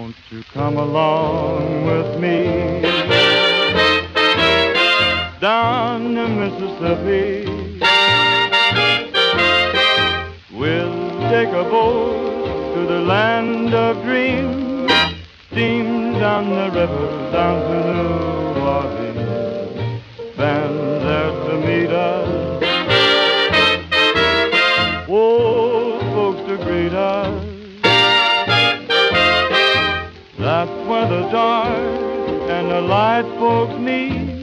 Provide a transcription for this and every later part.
Won't you come along with me down the Mississippi? We'll take a boat to the land of dreams, steam down the river down to New Orleans, band there to meet us, old folks to greet us. That's where the dark and the light folks meet.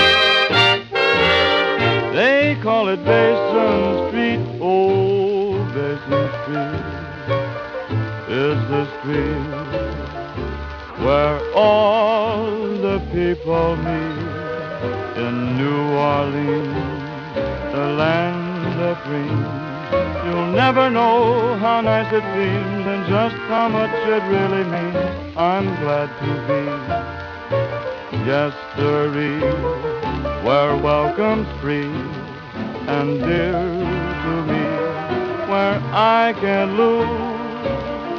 They call it Basin Street. Oh, Basin Street is the street where all the people meet. In New Orleans, the land of dreams, you'll never know how nice it seems and just how much it really means. I'm glad to be, yes sirree, where welcome's free and dear to me, where I can lose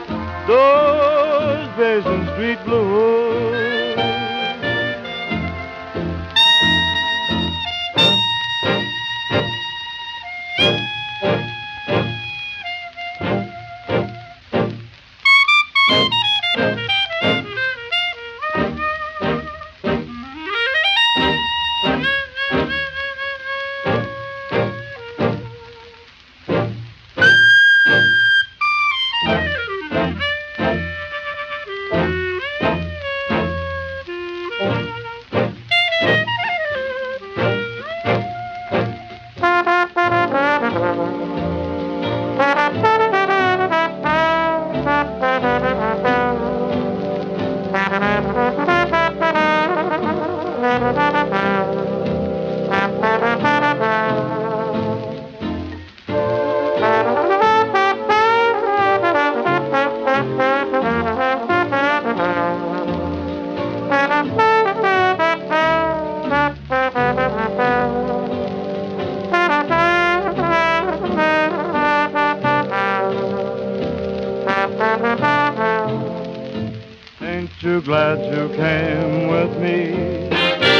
those Basin Street blues. Ain't you glad you came with me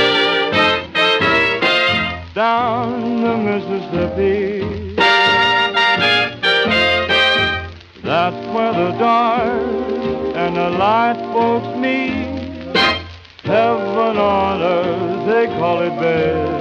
down the Mississippi? That's where the dark and the light folks meet. Heaven on earth, they call it bed.